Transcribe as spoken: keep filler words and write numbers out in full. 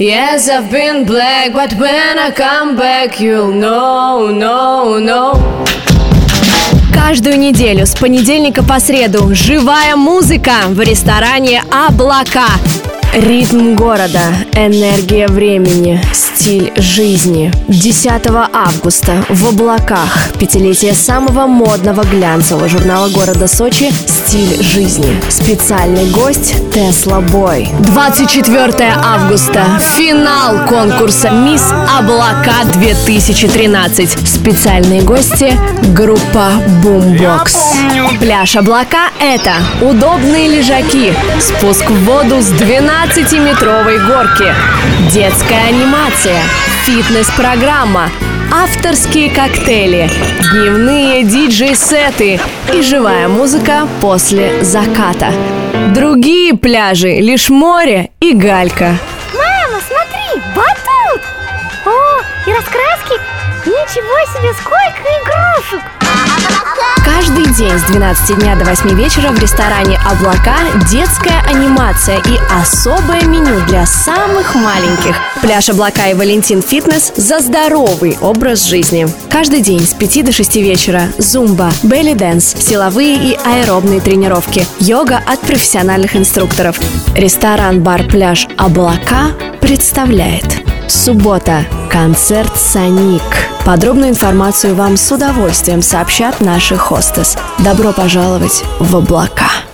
Yes, I've been black, but when I come back, you'll know, know, know. Каждую неделю с понедельника по среду живая музыка в ресторане «Облака». Ритм города, энергия времени, стиль жизни. десятого августа в «Облаках» пятилетие самого модного глянцевого журнала города Сочи «Стиль жизни». Специальный гость Тесла Бой. двадцать четвёртого августа финал конкурса «Мисс Облака две тысячи тринадцать». Специальные гости группа Boombox. Пляж «Облака» — это удобные лежаки, спуск в воду с двенадцатиметровой горки, детская анимация, фитнес-программа, авторские коктейли, дневные диджей-сеты и живая музыка после заката. Другие пляжи — лишь море и галька. Мама, смотри, батут! О, и раскраски! Ничего себе, сколько игрушек! Каждый день с двенадцати дня до восьми вечера в ресторане «Облака» детская анимация и особое меню для самых маленьких. Пляж «Облака» и Валентин Фитнес за здоровый образ жизни. Каждый день с пяти до шести вечера зумба, белли дэнс, силовые и аэробные тренировки, йога от профессиональных инструкторов. Ресторан-бар «Пляж Облака» представляет. Суббота. Концерт «Соник». Подробную информацию вам с удовольствием сообщат наши хостес. Добро пожаловать в «Облака».